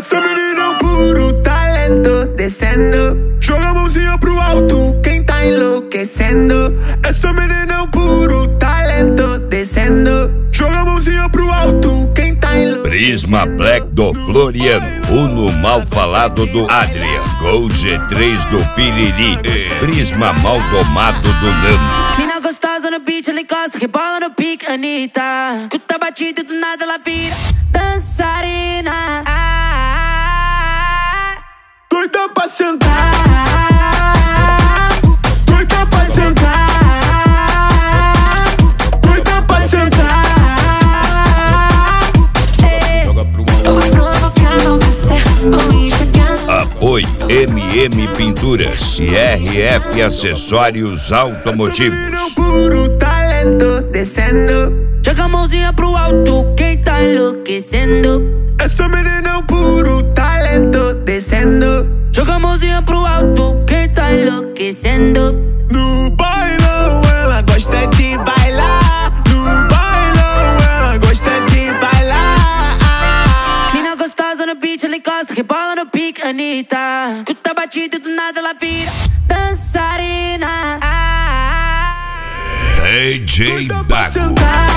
Essa menina é um puro talento, descendo. Joga a mãozinha pro alto, quem tá enlouquecendo. Essa menina é um puro talento, descendo. Joga a mãozinha pro alto, quem tá enlouquecendo. Prisma Black do Floriano, Uno mal falado do Adrian, Gol G3 do Piriri, Prisma mal domado do Nando. Mina gostosa no beat, ela encosta, rebola no pique, Anitta. Escuta a batida e do nada ela vira dançarina. Doida pra sentar, doida pra sentar, doida pra sentar. Joga pro alto. Eu vou provocar, enlouquecer, vou enxergar. Apoio MM Pinturas e RF Acessórios Automotivos. Essa menina é um puro talento, descendo. Joga a mãozinha pro alto, quem tá enlouquecendo. Essa menina é um puro talento, descendo. Joga a mãozinha pro alto, quem tá enlouquecendo. No bailão ela gosta de bailar. No bailão ela gosta de bailar. Mina gostosa no beat, ela encosta, rebola no pique, Anitta. Escuta a batida e do nada ela vira dançarina. DJ Doida pra Dago. sentar,